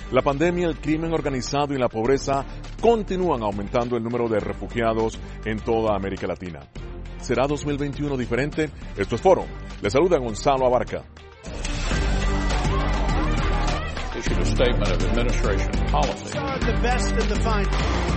La pandemia, el crimen organizado y la pobreza continúan aumentando el número de refugiados en toda América Latina. ¿Será 2021 diferente? Esto es Foro. Le saluda Gonzalo Abarca. Issued a statement of administration policy. The best and the fine.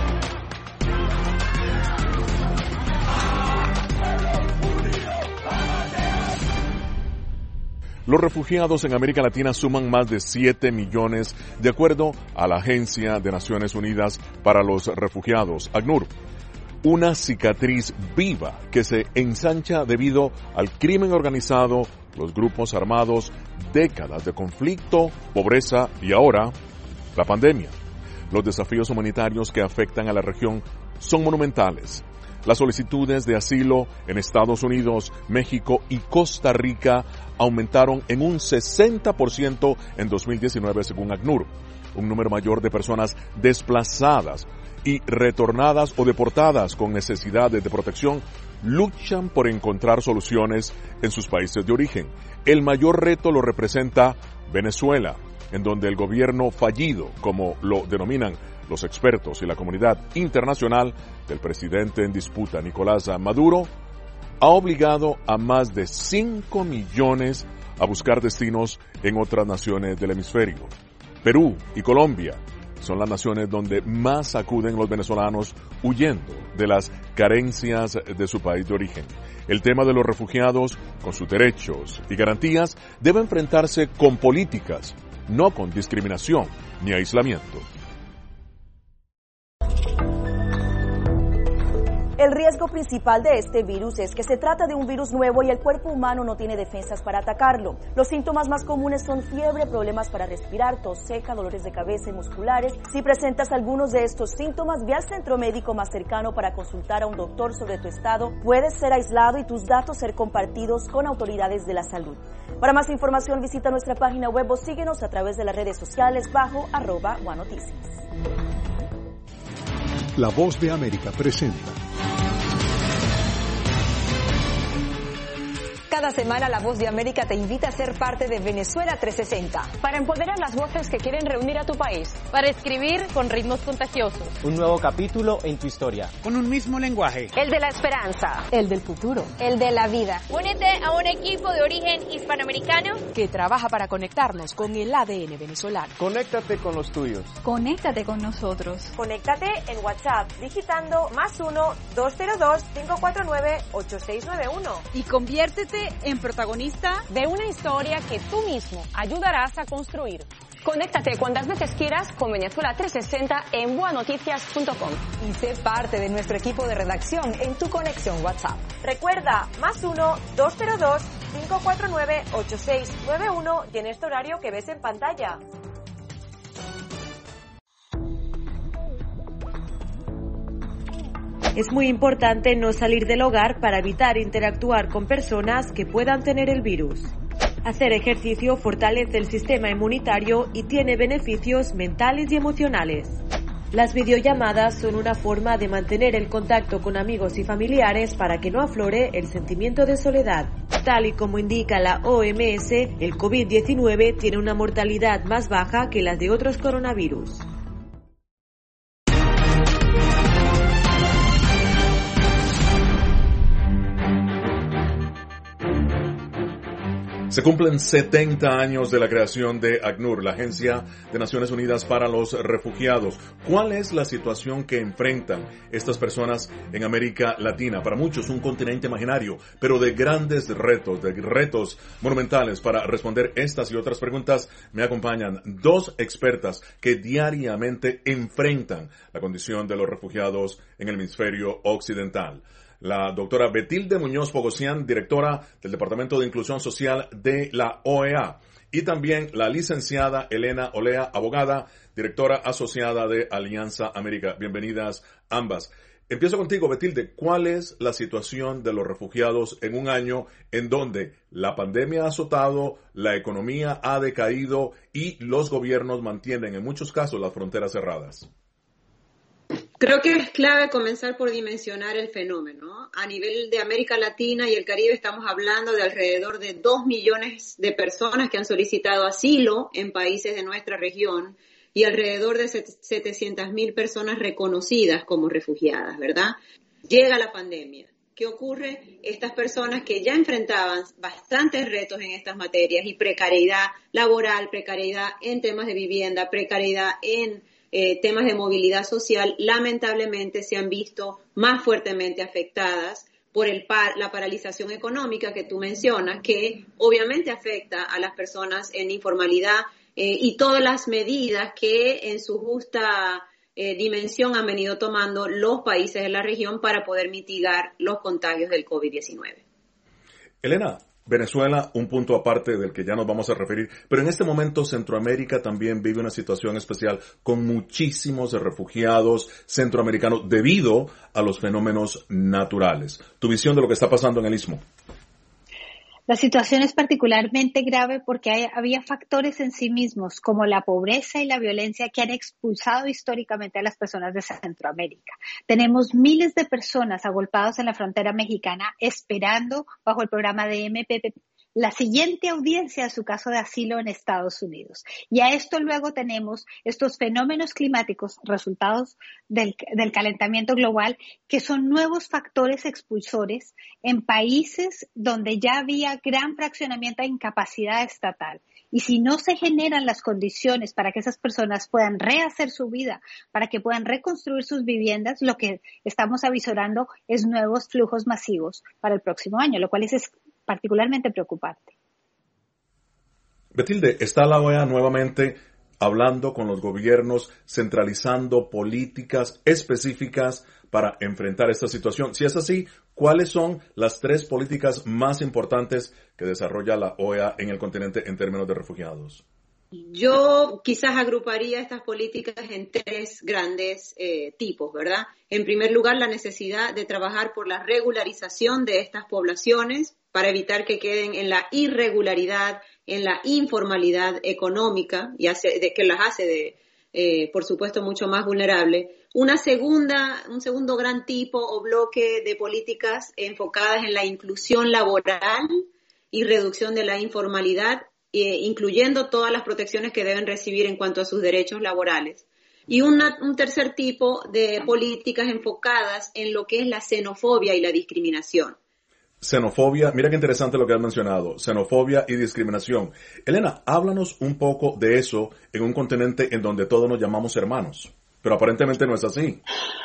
Los refugiados en América Latina suman más de 7 millones, de acuerdo a la Agencia de Naciones Unidas para los Refugiados, ACNUR. Una cicatriz viva que se ensancha debido al crimen organizado, los grupos armados, décadas de conflicto, pobreza y ahora, la pandemia. Los desafíos humanitarios que afectan a la región son monumentales. Las solicitudes de asilo en Estados Unidos, México y Costa Rica aumentaron en un 60% en 2019 según ACNUR. Un número mayor de personas desplazadas y retornadas o deportadas con necesidades de protección luchan por encontrar soluciones en sus países de origen. El mayor reto lo representa Venezuela, en donde el gobierno fallido, como lo denominan los expertos y la comunidad internacional del presidente en disputa, Nicolás Maduro, ha obligado a más de 5 millones a buscar destinos en otras naciones del hemisferio. Perú y Colombia son las naciones donde más acuden los venezolanos huyendo de las carencias de su país de origen. El tema de los refugiados, con sus derechos y garantías, debe enfrentarse con políticas, no con discriminación ni aislamiento. El riesgo principal de este virus es que se trata de un virus nuevo y el cuerpo humano no tiene defensas para atacarlo. Los síntomas más comunes son fiebre, problemas para respirar, tos seca, dolores de cabeza y musculares. Si presentas algunos de estos síntomas, ve al centro médico más cercano para consultar a un doctor sobre tu estado. Puedes ser aislado y tus datos ser compartidos con autoridades de la salud. Para más información, visita nuestra página web o síguenos a través de las redes sociales bajo @guanoticias. La Voz de América presenta. Cada semana La Voz de América te invita a ser parte de Venezuela 360. Para empoderar las voces que quieren reunir a tu país. Para escribir con ritmos contagiosos. Un nuevo capítulo en tu historia. Con un mismo lenguaje. El de la esperanza. El del futuro. El de la vida. Únete a un equipo de origen hispanoamericano que trabaja para conectarnos con el ADN venezolano. Conéctate con los tuyos. Conéctate con nosotros. Conéctate en WhatsApp digitando +1 202 549 8691 y conviértete en protagonista de una historia que tú mismo ayudarás a construir. Conéctate cuantas veces quieras con Venezuela 360 en buanoticias.com y sé parte de nuestro equipo de redacción en tu conexión WhatsApp. Recuerda, +1 202 549 8691 y en este horario que ves en pantalla. Es muy importante no salir del hogar para evitar interactuar con personas que puedan tener el virus. Hacer ejercicio fortalece el sistema inmunitario y tiene beneficios mentales y emocionales. Las videollamadas son una forma de mantener el contacto con amigos y familiares para que no aflore el sentimiento de soledad. Tal y como indica la OMS, el COVID-19 tiene una mortalidad más baja que las de otros coronavirus. Se cumplen 70 años de la creación de ACNUR, la Agencia de Naciones Unidas para los Refugiados. ¿Cuál es la situación que enfrentan estas personas en América Latina? Para muchos un continente imaginario, pero de grandes retos monumentales. Para responder estas y otras preguntas me acompañan dos expertas que diariamente enfrentan la condición de los refugiados en el hemisferio occidental. La doctora Betilde Muñoz Pogosian, directora del Departamento de Inclusión Social de la OEA. Y también la licenciada Elena Olea, abogada, directora asociada de Alianza América. Bienvenidas ambas. Empiezo contigo, Betilde. ¿Cuál es la situación de los refugiados en un año en donde la pandemia ha azotado, la economía ha decaído y los gobiernos mantienen en muchos casos las fronteras cerradas? Creo que es clave comenzar por dimensionar el fenómeno. A nivel de América Latina y el Caribe estamos hablando de alrededor de 2 millones de personas que han solicitado asilo en países de nuestra región, y alrededor de 700.000 personas reconocidas como refugiadas, ¿verdad? Llega la pandemia. ¿Qué ocurre? Estas personas que ya enfrentaban bastantes retos en estas materias y precariedad laboral, precariedad en temas de vivienda, precariedad en temas de movilidad social, lamentablemente se han visto más fuertemente afectadas por la paralización económica que tú mencionas, que obviamente afecta a las personas en informalidad y todas las medidas que en su justa dimensión han venido tomando los países de la región para poder mitigar los contagios del COVID-19. Elena, Venezuela, un punto aparte del que ya nos vamos a referir, pero en este momento Centroamérica también vive una situación especial con muchísimos refugiados centroamericanos debido a los fenómenos naturales. Tu visión de lo que está pasando en el Istmo. La situación es particularmente grave porque había factores en sí mismos, como la pobreza y la violencia, que han expulsado históricamente a las personas de Centroamérica. Tenemos miles de personas agolpadas en la frontera mexicana esperando, bajo el programa de MPP, la siguiente audiencia de su caso de asilo en Estados Unidos. Y a esto luego tenemos estos fenómenos climáticos, resultados del calentamiento global, que son nuevos factores expulsores en países donde ya había gran fraccionamiento e incapacidad estatal. Y si no se generan las condiciones para que esas personas puedan rehacer su vida, para que puedan reconstruir sus viviendas, lo que estamos avisorando es nuevos flujos masivos para el próximo año, lo cual es particularmente preocupante. Betilde, ¿está la OEA nuevamente hablando con los gobiernos, centralizando políticas específicas para enfrentar esta situación? Si es así, ¿cuáles son las 3 políticas más importantes que desarrolla la OEA en el continente en términos de refugiados? Yo quizás agruparía estas políticas en 3 grandes tipos, ¿verdad? En primer lugar, la necesidad de trabajar por la regularización de estas poblaciones para evitar que queden en la irregularidad, en la informalidad económica, y que las hace por supuesto, mucho más vulnerables. Un segundo gran tipo o bloque de políticas enfocadas en la inclusión laboral y reducción de la informalidad, incluyendo todas las protecciones que deben recibir en cuanto a sus derechos laborales. Y un tercer tipo de políticas enfocadas en lo que es la xenofobia y la discriminación. Xenofobia, mira qué interesante lo que has mencionado, xenofobia y discriminación. Elena, háblanos un poco de eso en un continente en donde todos nos llamamos hermanos, pero aparentemente no es así.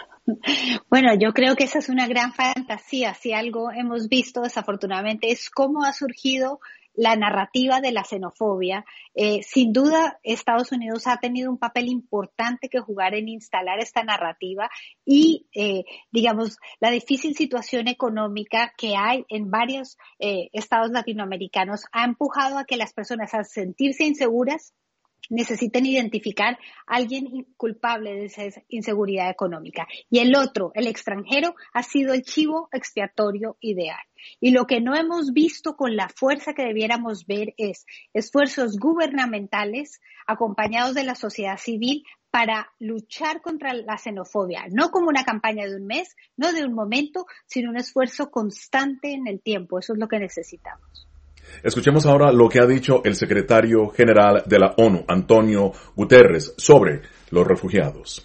Bueno, yo creo que esa es una gran fantasía. Si algo hemos visto desafortunadamente es cómo ha surgido la narrativa de la xenofobia. Sin duda, Estados Unidos ha tenido un papel importante que jugar en instalar esta narrativa y, digamos, la difícil situación económica que hay en varios estados latinoamericanos ha empujado a que las personas, al sentirse inseguras, necesiten identificar a alguien culpable de esa inseguridad económica. Y el otro, el extranjero, ha sido el chivo expiatorio ideal. Y lo que no hemos visto con la fuerza que debiéramos ver es esfuerzos gubernamentales acompañados de la sociedad civil para luchar contra la xenofobia, no como una campaña de un mes, no de un momento, sino un esfuerzo constante en el tiempo. Eso es lo que necesitamos. Escuchemos ahora lo que ha dicho el secretario general de la ONU, Antonio Guterres, sobre los refugiados.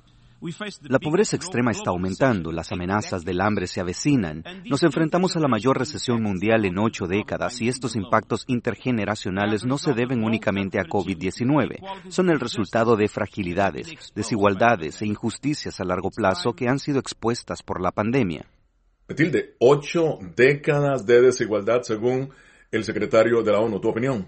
La pobreza extrema está aumentando, las amenazas del hambre se avecinan, nos enfrentamos a la mayor recesión mundial en 8 décadas y estos impactos intergeneracionales no se deben únicamente a COVID-19, son el resultado de fragilidades, desigualdades e injusticias a largo plazo que han sido expuestas por la pandemia. Betilde, 8 décadas de desigualdad según el secretario de la ONU. ¿Tu opinión?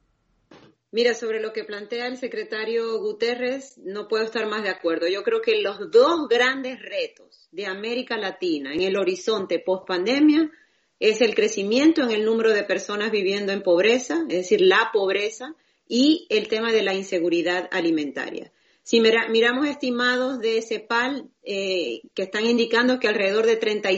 Mira, sobre lo que plantea el secretario Guterres, no puedo estar más de acuerdo. Yo creo que los 2 grandes retos de América Latina en el horizonte post-pandemia es el crecimiento en el número de personas viviendo en pobreza, es decir, la pobreza, y el tema de la inseguridad alimentaria. Si miramos estimados de CEPAL, que están indicando que alrededor de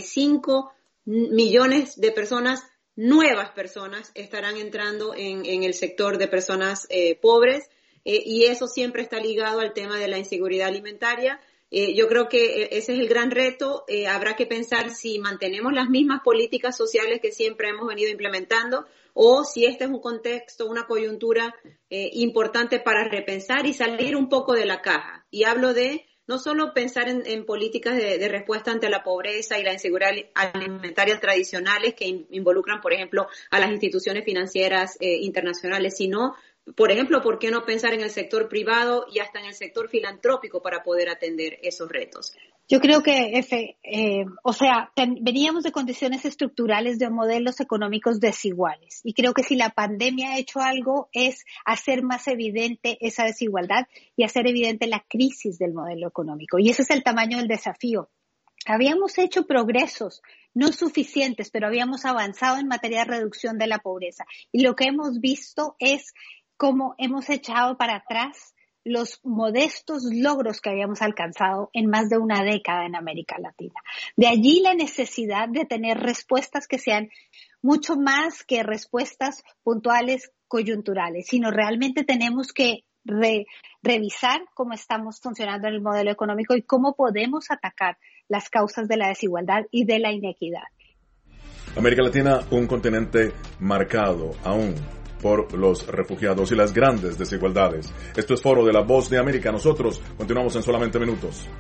35 millones de personas, nuevas personas, estarán entrando en el sector de personas pobres, y eso siempre está ligado al tema de la inseguridad alimentaria, Yo creo que ese es el gran reto. Habrá que pensar si mantenemos las mismas políticas sociales que siempre hemos venido implementando o si este es un contexto, una coyuntura importante para repensar y salir un poco de la caja. Y hablo de no solo pensar en políticas de respuesta ante la pobreza y la inseguridad alimentaria tradicionales que involucran, por ejemplo, a las instituciones financieras internacionales, sino, por ejemplo, ¿por qué no pensar en el sector privado y hasta en el sector filantrópico para poder atender esos retos? Yo creo que, veníamos de condiciones estructurales de modelos económicos desiguales y creo que si la pandemia ha hecho algo es hacer más evidente esa desigualdad y hacer evidente la crisis del modelo económico. Y ese es el tamaño del desafío. Habíamos hecho progresos, no suficientes, pero habíamos avanzado en materia de reducción de la pobreza. Y lo que hemos visto es cómo hemos echado para atrás los modestos logros que habíamos alcanzado en más de una década en América Latina. De allí la necesidad de tener respuestas que sean mucho más que respuestas puntuales coyunturales, sino realmente tenemos que revisar cómo estamos funcionando en el modelo económico y cómo podemos atacar las causas de la desigualdad y de la inequidad. América Latina, un continente marcado aún por los refugiados y las grandes desigualdades. Esto es Foro de la Voz de América. Nosotros continuamos en solamente minutos.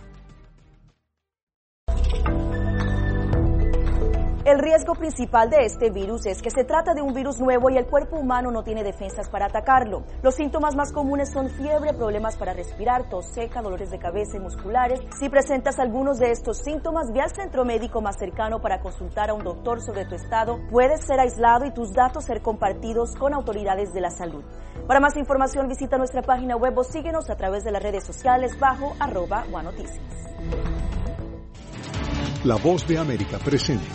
El riesgo principal de este virus es que se trata de un virus nuevo y el cuerpo humano no tiene defensas para atacarlo. Los síntomas más comunes son fiebre, problemas para respirar, tos seca, dolores de cabeza y musculares. Si presentas algunos de estos síntomas, ve al centro médico más cercano para consultar a un doctor sobre tu estado. Puedes ser aislado y tus datos ser compartidos con autoridades de la salud. Para más información, visita nuestra página web o síguenos a través de las redes sociales bajo @OneNoticias. La Voz de América presenta.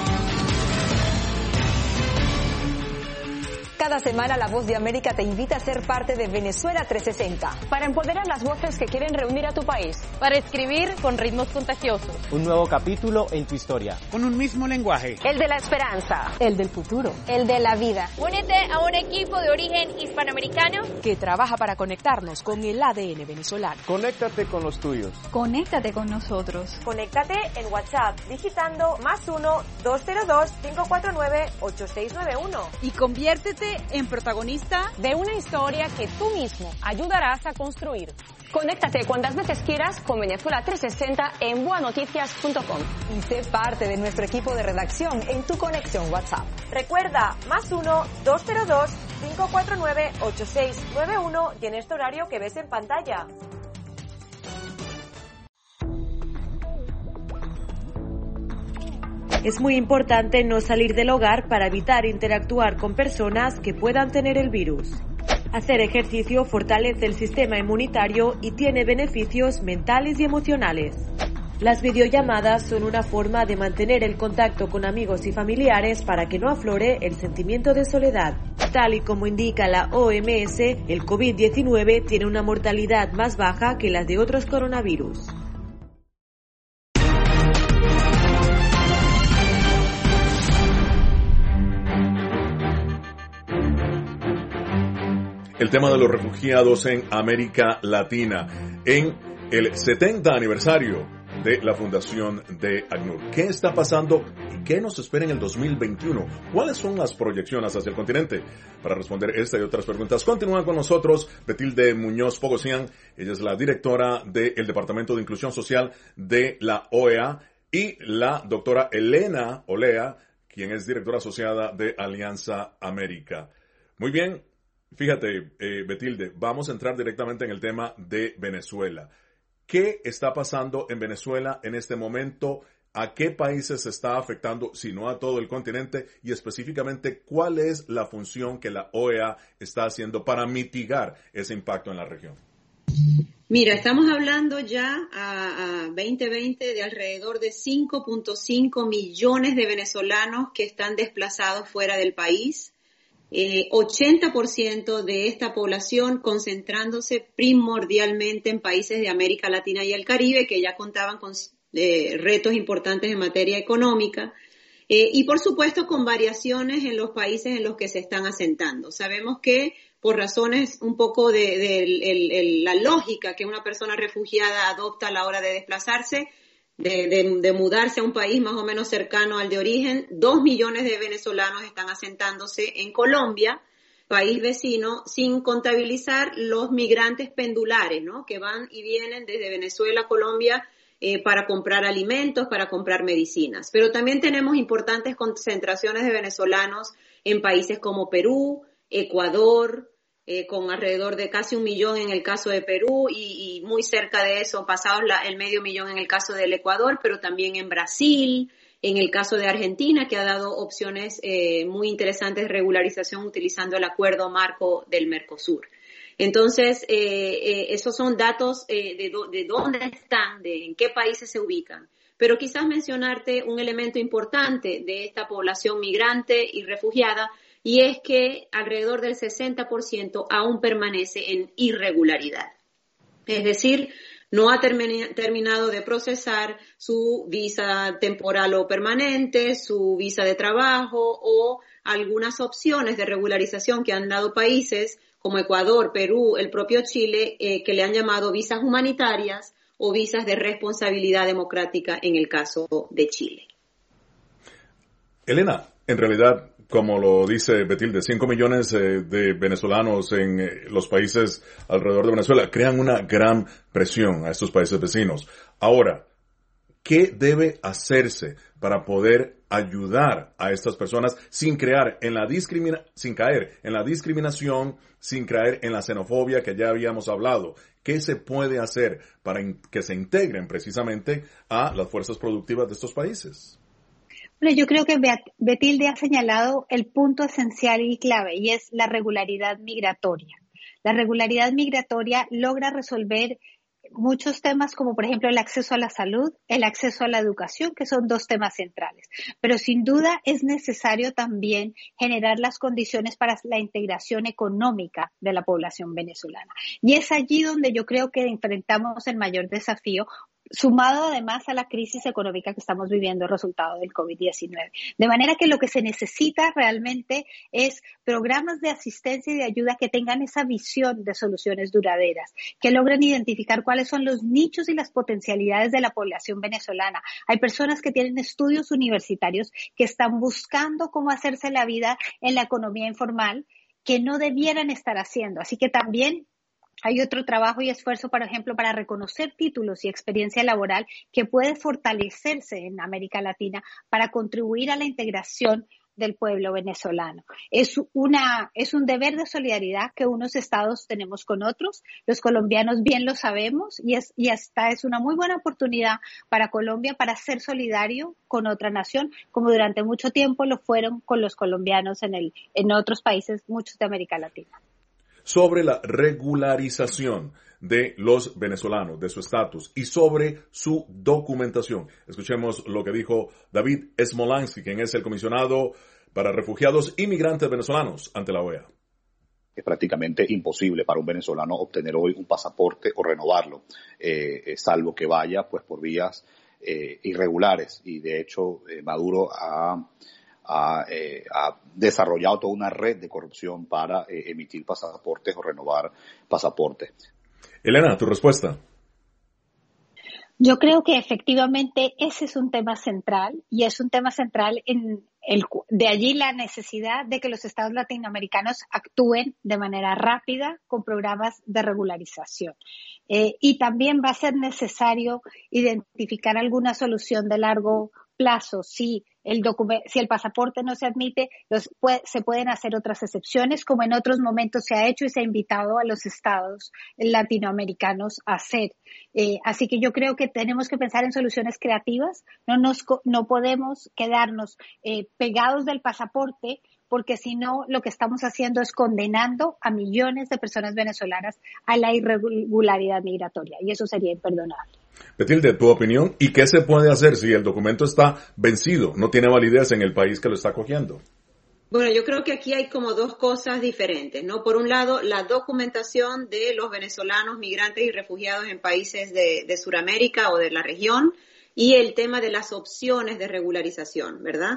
Cada semana La Voz de América te invita a ser parte de Venezuela 360. Para empoderar las voces que quieren reunir a tu país. Para escribir con ritmos contagiosos. Un nuevo capítulo en tu historia. Con un mismo lenguaje. El de la esperanza. El del futuro. El de la vida. Únete a un equipo de origen hispanoamericano que trabaja para conectarnos con el ADN venezolano. Conéctate con los tuyos. Conéctate con nosotros. Conéctate en WhatsApp digitando +1 202 549 8691. Y conviértete en protagonista de una historia que tú mismo ayudarás a construir. Conéctate cuantas veces quieras con Venezuela 360 en buenoticias.com. Y sé parte de nuestro equipo de redacción en tu conexión WhatsApp. Recuerda, +1 202 549 8691 y en este horario que ves en pantalla. Es muy importante no salir del hogar para evitar interactuar con personas que puedan tener el virus. Hacer ejercicio fortalece el sistema inmunitario y tiene beneficios mentales y emocionales. Las videollamadas son una forma de mantener el contacto con amigos y familiares para que no aflore el sentimiento de soledad. Tal y como indica la OMS, el COVID-19 tiene una mortalidad más baja que las de otros coronavirus. El tema de los refugiados en América Latina en el 70 aniversario de la fundación de ACNUR. ¿Qué está pasando y qué nos espera en el 2021? ¿Cuáles son las proyecciones hacia el continente? Para responder esta y otras preguntas, continúan con nosotros Betilde Muñoz Pogosian. Ella es la directora del Departamento de Inclusión Social de la OEA, y la doctora Elena Olea, quien es directora asociada de Alianza América. Muy bien. Fíjate, Betilde, vamos a entrar directamente en el tema de Venezuela. ¿Qué está pasando en Venezuela en este momento? ¿A qué países se está afectando, si no a todo el continente? Y específicamente, ¿cuál es la función que la OEA está haciendo para mitigar ese impacto en la región? Mira, estamos hablando ya a 2020 de alrededor de 5.5 millones de venezolanos que están desplazados fuera del país. 80% de esta población concentrándose primordialmente en países de América Latina y el Caribe, que ya contaban con retos importantes en materia económica, y por supuesto con variaciones en los países en los que se están asentando. Sabemos que por razones un poco de la lógica que una persona refugiada adopta a la hora de desplazarse, de mudarse a un país más o menos cercano al de origen. 2 millones de venezolanos están asentándose en Colombia, país vecino, sin contabilizar los migrantes pendulares, ¿no? Que van y vienen desde Venezuela a Colombia para comprar alimentos, para comprar medicinas. Pero también tenemos importantes concentraciones de venezolanos en países como Perú, Ecuador, con alrededor de casi 1 millón en el caso de Perú y muy cerca de eso, pasados el 500,000 en el caso del Ecuador, pero también en Brasil, en el caso de Argentina, que ha dado opciones muy interesantes de regularización utilizando el acuerdo marco del Mercosur. Entonces, esos son datos de dónde están, en qué países se ubican. Pero quizás mencionarte un elemento importante de esta población migrante y refugiada, y es que alrededor del 60% aún permanece en irregularidad. Es decir, no ha terminado de procesar su visa temporal o permanente, su visa de trabajo o algunas opciones de regularización que han dado países como Ecuador, Perú, el propio Chile, que le han llamado visas humanitarias o visas de responsabilidad democrática en el caso de Chile. Elena, en realidad, como lo dice Betilde, 5 millones de venezolanos en los países alrededor de Venezuela crean una gran presión a estos países vecinos. Ahora, ¿qué debe hacerse para poder ayudar a estas personas sin caer en la discriminación, sin caer en la xenofobia que ya habíamos hablado? ¿Qué se puede hacer para que se integren precisamente a las fuerzas productivas de estos países? Bueno, yo creo que Betilde ha señalado el punto esencial y clave, y es la regularidad migratoria. La regularidad migratoria logra resolver muchos temas como, por ejemplo, el acceso a la salud, el acceso a la educación, que son 2 temas centrales. Pero sin duda es necesario también generar las condiciones para la integración económica de la población venezolana. Y es allí donde yo creo que enfrentamos el mayor desafío, sumado además a la crisis económica que estamos viviendo, resultado del COVID-19. De manera que lo que se necesita realmente es programas de asistencia y de ayuda que tengan esa visión de soluciones duraderas, que logren identificar cuáles son los nichos y las potencialidades de la población venezolana. Hay personas que tienen estudios universitarios que están buscando cómo hacerse la vida en la economía informal que no debieran estar haciendo. Así que también hay otro trabajo y esfuerzo, por ejemplo, para reconocer títulos y experiencia laboral que puede fortalecerse en América Latina para contribuir a la integración del pueblo venezolano. Es un deber de solidaridad que unos estados tenemos con otros. Los colombianos bien lo sabemos y esta es una muy buena oportunidad para Colombia para ser solidario con otra nación, como durante mucho tiempo lo fueron con los colombianos en otros países, muchos de América Latina. Sobre la regularización de los venezolanos, de su estatus y sobre su documentación. Escuchemos lo que dijo David Smolansky, quien es el comisionado para refugiados y migrantes venezolanos ante la OEA. Es prácticamente imposible para un venezolano obtener hoy un pasaporte o renovarlo, salvo que vaya pues por vías irregulares. Y de hecho Maduro ha desarrollado toda una red de corrupción para emitir pasaportes o renovar pasaportes. Elena, tu respuesta. Yo creo que efectivamente ese es un tema central y es un tema central de allí la necesidad de que los estados latinoamericanos actúen de manera rápida con programas de regularización. Y también va a ser necesario identificar alguna solución de largo plazo. Si el pasaporte no se admite, se pueden hacer otras excepciones, como en otros momentos se ha hecho y se ha invitado a los estados latinoamericanos a hacer. Así que yo creo que tenemos que pensar en soluciones creativas. No podemos quedarnos pegados del pasaporte, porque si no, lo que estamos haciendo es condenando a millones de personas venezolanas a la irregularidad migratoria, y eso sería imperdonable. Betilde, tu opinión, ¿y qué se puede hacer si el documento está vencido, no tiene validez en el país que lo está acogiendo? Bueno, yo creo que aquí hay como 2 cosas diferentes, ¿no? Por un lado, la documentación de los venezolanos, migrantes y refugiados en países de Sudamérica o de la región, y el tema de las opciones de regularización, ¿verdad?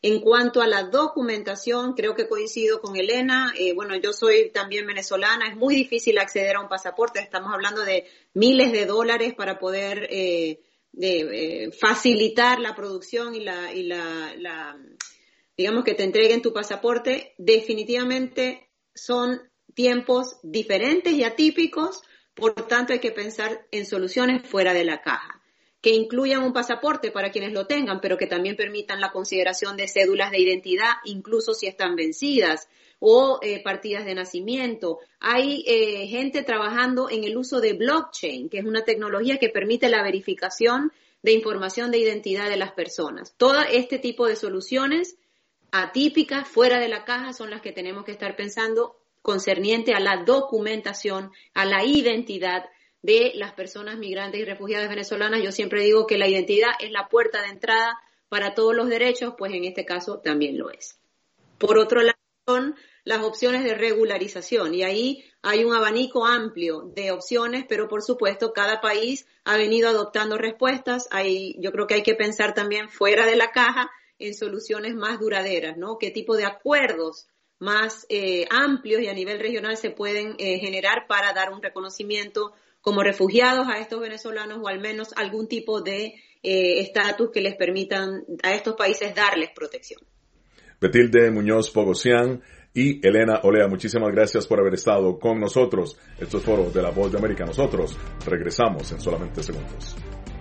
En cuanto a la documentación, creo que coincido con Elena. Bueno, yo soy también venezolana. Es muy difícil acceder a un pasaporte. Estamos hablando de miles de dólares para poder facilitar la producción y digamos que te entreguen tu pasaporte. Definitivamente son tiempos diferentes y atípicos. Por tanto, hay que pensar en soluciones fuera de la caja, que incluyan un pasaporte para quienes lo tengan, pero que también permitan la consideración de cédulas de identidad, incluso si están vencidas, o partidas de nacimiento. Hay gente trabajando en el uso de blockchain, que es una tecnología que permite la verificación de información de identidad de las personas. Todo este tipo de soluciones atípicas, fuera de la caja, son las que tenemos que estar pensando concerniente a la documentación, a la identidad de las personas migrantes y refugiadas venezolanas. Yo siempre digo que la identidad es la puerta de entrada para todos los derechos, pues en este caso también lo es. Por otro lado, son las opciones de regularización, y ahí hay un abanico amplio de opciones, pero por supuesto cada país ha venido adoptando respuestas. Yo creo que hay que pensar también fuera de la caja en soluciones más duraderas, ¿no? ¿Qué tipo de acuerdos más amplios y a nivel regional se pueden generar para dar un reconocimiento como refugiados a estos venezolanos, o al menos algún tipo de estatus que les permitan a estos países darles protección? Betilde Muñoz Pogosian y Elena Olea, muchísimas gracias por haber estado con nosotros. Esto es Foro de la Voz de América. Nosotros regresamos en solamente segundos.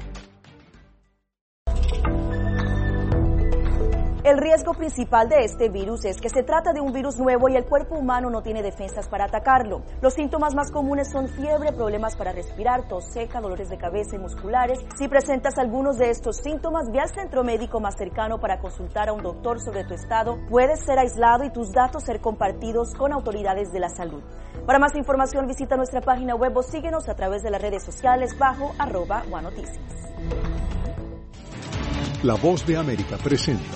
El riesgo principal de este virus es que se trata de un virus nuevo y el cuerpo humano no tiene defensas para atacarlo. Los síntomas más comunes son fiebre, problemas para respirar, tos seca, dolores de cabeza y musculares. Si presentas algunos de estos síntomas, ve al centro médico más cercano para consultar a un doctor sobre tu estado. Puedes ser aislado y tus datos ser compartidos con autoridades de la salud. Para más información, visita nuestra página web o síguenos a través de las redes sociales bajo @OneNoticias. La Voz de América presenta.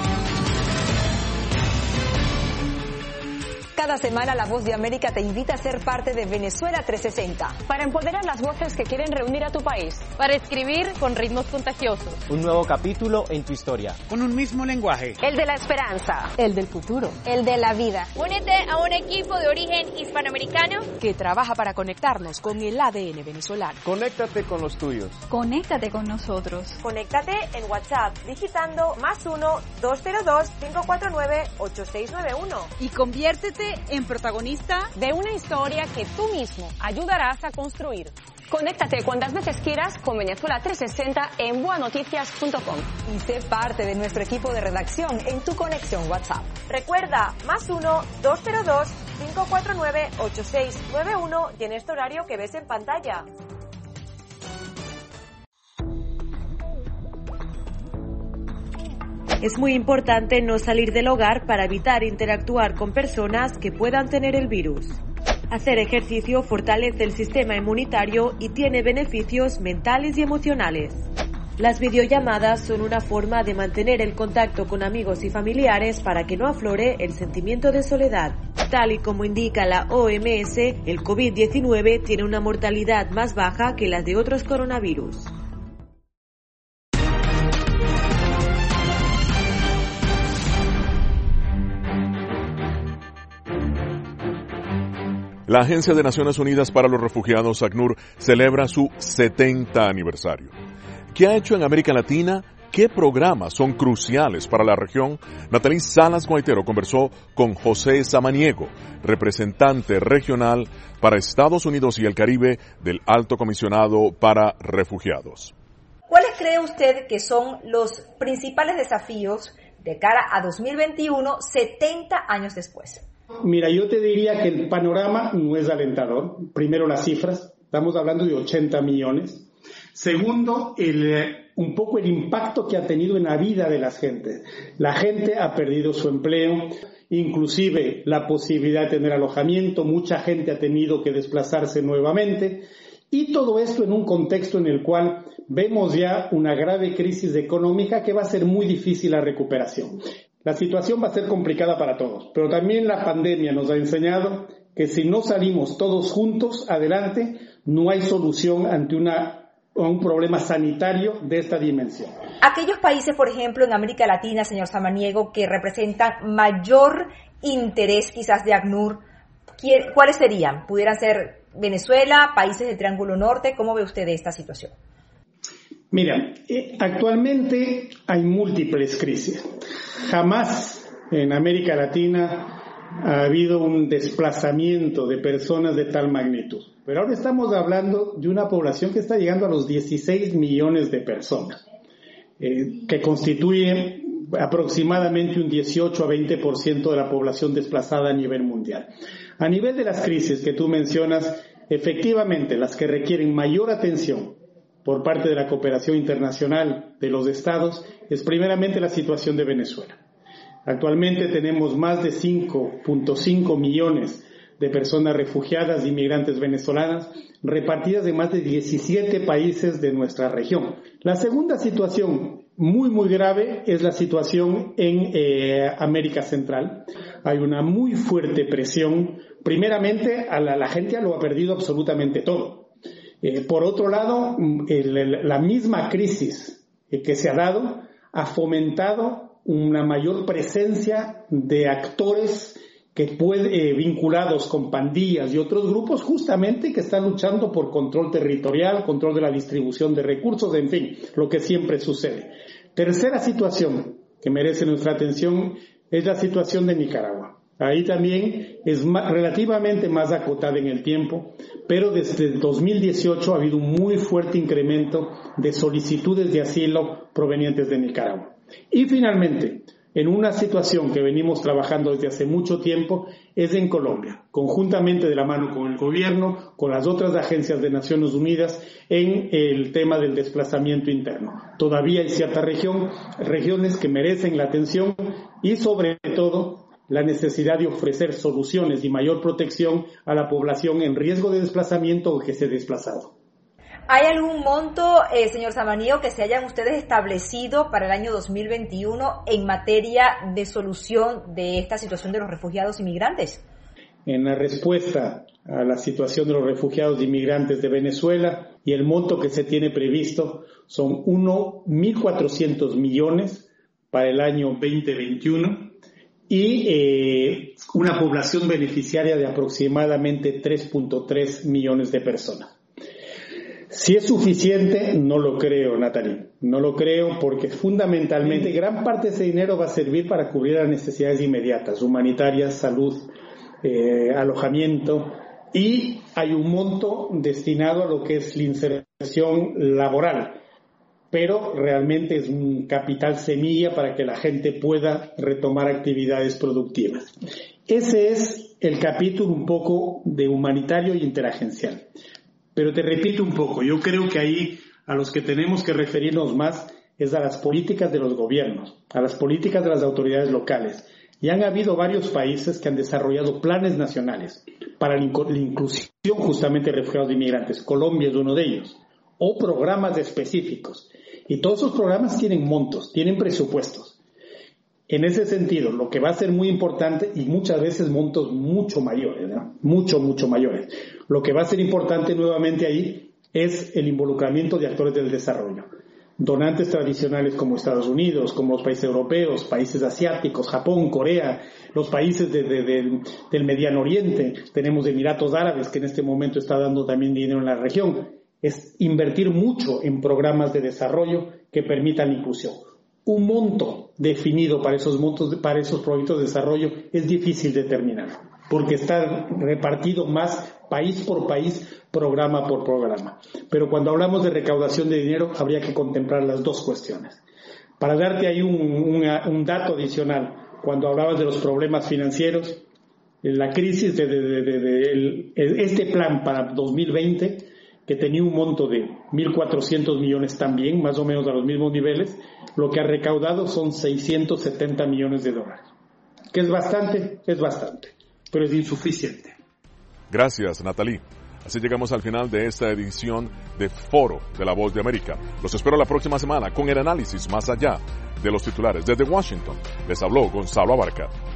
Cada semana La Voz de América te invita a ser parte de Venezuela 360. Para empoderar las voces que quieren reunir a tu país. Para escribir con ritmos contagiosos. Un nuevo capítulo en tu historia. Con un mismo lenguaje. El de la esperanza. El del futuro. El de la vida. Únete a un equipo de origen hispanoamericano que trabaja para conectarnos con el ADN venezolano. Conéctate con los tuyos. Conéctate con nosotros. Conéctate en WhatsApp digitando +1 202 549 8691. Y conviértete en protagonista de una historia que tú mismo ayudarás a construir. Conéctate cuantas veces quieras con Venezuela 360 en buenoticias.com. Y sé parte de nuestro equipo de redacción en tu conexión WhatsApp. Recuerda, +1 202 549 8691 y en este horario que ves en pantalla. Es muy importante no salir del hogar para evitar interactuar con personas que puedan tener el virus. Hacer ejercicio fortalece el sistema inmunitario y tiene beneficios mentales y emocionales. Las videollamadas son una forma de mantener el contacto con amigos y familiares para que no aflore el sentimiento de soledad. Tal y como indica la OMS, el COVID-19 tiene una mortalidad más baja que las de otros coronavirus. La Agencia de Naciones Unidas para los Refugiados, ACNUR, celebra su 70 aniversario. ¿Qué ha hecho en América Latina? ¿Qué programas son cruciales para la región? Nathalie Salas Guaitero conversó con José Samaniego, representante regional para Estados Unidos y el Caribe del Alto Comisionado para Refugiados. ¿Cuáles cree usted que son los principales desafíos de cara a 2021, 70 años después? Mira, yo te diría que el panorama no es alentador. Primero, las cifras. Estamos hablando de 80 millones. Segundo, un poco el impacto que ha tenido en la vida de las gentes. La gente ha perdido su empleo, inclusive la posibilidad de tener alojamiento. Mucha gente ha tenido que desplazarse nuevamente. Y todo esto en un contexto en el cual vemos ya una grave crisis económica que va a ser muy difícil la recuperación. La situación va a ser complicada para todos, pero también la pandemia nos ha enseñado que si no salimos todos juntos adelante, no hay solución ante una un problema sanitario de esta dimensión. Aquellos países, por ejemplo, en América Latina, señor Samaniego, que representan mayor interés quizás de ACNUR, ¿cuáles serían? ¿Pudieran ser Venezuela, países del Triángulo Norte? ¿Cómo ve usted esta situación? Mira, actualmente hay múltiples crisis. Jamás en América Latina ha habido un desplazamiento de personas de tal magnitud. Pero ahora estamos hablando de una población que está llegando a los 16 millones de personas, que constituye aproximadamente un 18 a 20% de la población desplazada a nivel mundial. A nivel de las crisis que tú mencionas, efectivamente, las que requieren mayor atención por parte de la cooperación internacional de los estados es primeramente la situación de Venezuela. Actualmente tenemos más de 5.5 millones de personas refugiadas e inmigrantes venezolanas repartidas en más de 17 países de nuestra región. La segunda situación muy grave es la situación en América Central. Hay una muy fuerte presión. Primeramente, la gente lo ha perdido absolutamente todo. Por otro lado, la misma crisis que se ha dado ha fomentado una mayor presencia de actores vinculados con pandillas y otros grupos justamente que están luchando por control territorial, control de la distribución de recursos, en fin, lo que siempre sucede. Tercera situación que merece nuestra atención es la situación de Nicaragua. Ahí también es relativamente más acotada en el tiempo, pero desde el 2018 ha habido un muy fuerte incremento de solicitudes de asilo provenientes de Nicaragua. Y finalmente, en una situación que venimos trabajando desde hace mucho tiempo, es en Colombia, conjuntamente de la mano con el gobierno, con las otras agencias de Naciones Unidas, en el tema del desplazamiento interno. Todavía hay ciertas regiones que merecen la atención y sobre todo la necesidad de ofrecer soluciones y mayor protección a la población en riesgo de desplazamiento o que se ha desplazado. ¿Hay algún monto, señor Samaniego, que se hayan ustedes establecido para el año 2021 en materia de solución de esta situación de los refugiados inmigrantes? En la respuesta a la situación de los refugiados e inmigrantes de Venezuela, y el monto que se tiene previsto son 1.400 millones para el año 2021 y una población beneficiaria de aproximadamente 3.3 millones de personas. Si es suficiente, no lo creo, Natalie. No lo creo porque fundamentalmente gran parte de ese dinero va a servir para cubrir las necesidades inmediatas, humanitarias, salud, alojamiento, y hay un monto destinado a lo que es la inserción laboral, pero realmente es un capital semilla para que la gente pueda retomar actividades productivas. Ese es el capítulo un poco de humanitario y interagencial. Pero te repito un poco, yo creo que ahí a los que tenemos que referirnos más es a las políticas de los gobiernos, a las políticas de las autoridades locales. Y han habido varios países que han desarrollado planes nacionales para la inclusión justamente de refugiados e inmigrantes. Colombia es uno de ellos. O programas específicos. Y todos esos programas tienen montos, tienen presupuestos. En ese sentido, lo que va a ser muy importante, y muchas veces montos mucho mayores, ¿no? Mucho mayores. Lo que va a ser importante nuevamente ahí es el involucramiento de actores del desarrollo. Donantes tradicionales como Estados Unidos, como los países europeos, países asiáticos, Japón, Corea, los países del Mediano Oriente. Tenemos Emiratos Árabes, que en este momento está dando también dinero en la región. Es invertir mucho en programas de desarrollo que permitan la inclusión. Un monto definido para esos proyectos de desarrollo es difícil determinar, porque está repartido más país por país, programa por programa. Pero cuando hablamos de recaudación de dinero, habría que contemplar las dos cuestiones. Para darte ahí un dato adicional, cuando hablabas de los problemas financieros, la crisis este plan para 2020, que tenía un monto de 1.400 millones también, más o menos a los mismos niveles, lo que ha recaudado son 670 millones de dólares. ¿Que es bastante? Es bastante, pero es insuficiente. Gracias, Natalie. Así llegamos al final de esta edición de Foro de La Voz de América. Los espero la próxima semana con el análisis más allá de los titulares. Desde Washington, les habló Gonzalo Abarca.